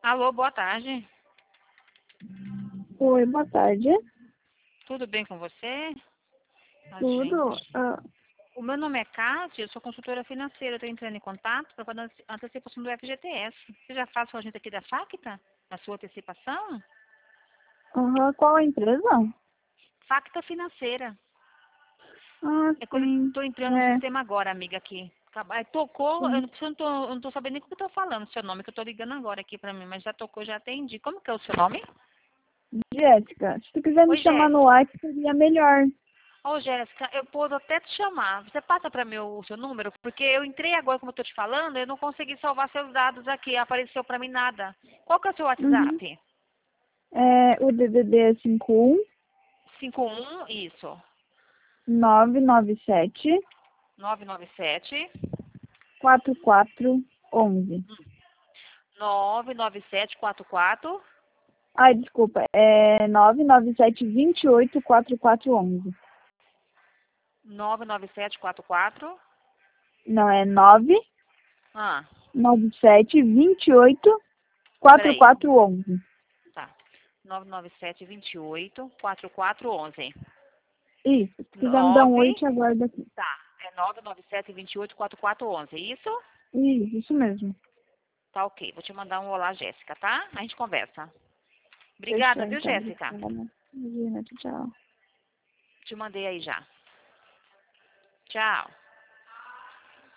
Alô, boa tarde. Oi, boa tarde. Tudo bem com você? Tudo? Gente, o meu nome é Kátia, eu sou consultora financeira. Estou entrando em contato para fazer a antecipação do FGTS. Você já faz com a gente aqui da Facta? A sua antecipação? Qual a empresa? Facta Financeira. Ah, É que eu sim. estou entrando no É. sistema agora, amiga, aqui. Aí tocou, Sim. eu não tô sabendo nem o que eu estou falando, seu nome, que eu estou ligando agora aqui para mim, mas já tocou, já atendi. Como que é o seu nome? Jéssica, se tu quiser me Oi, chamar no Jéssica. WhatsApp, seria melhor. Ô, Jéssica, eu posso até te chamar. Você passa para mim o seu número? Porque eu entrei agora, como eu estou te falando, eu não consegui salvar seus dados aqui. Apareceu para mim nada. Qual que é o seu Uhum. WhatsApp? O DDD é 51, isso. 51-997 997 4411. 99744 Ai, desculpa, é 997 28 4411. 99744. Não, é Ah, 997 28 peraí. 4411. Tá. 99728 4411. Isso, se quiser me dar um 9, oi, te aguardo aqui. tá. É 99728 4411. Isso? Isso mesmo. Tá ok. Vou te mandar um olá, Jéssica, tá? A gente conversa. Fechou, Obrigada, viu, então. Jéssica? Obrigada. Imagina, tchau. Te mandei aí já. Tchau.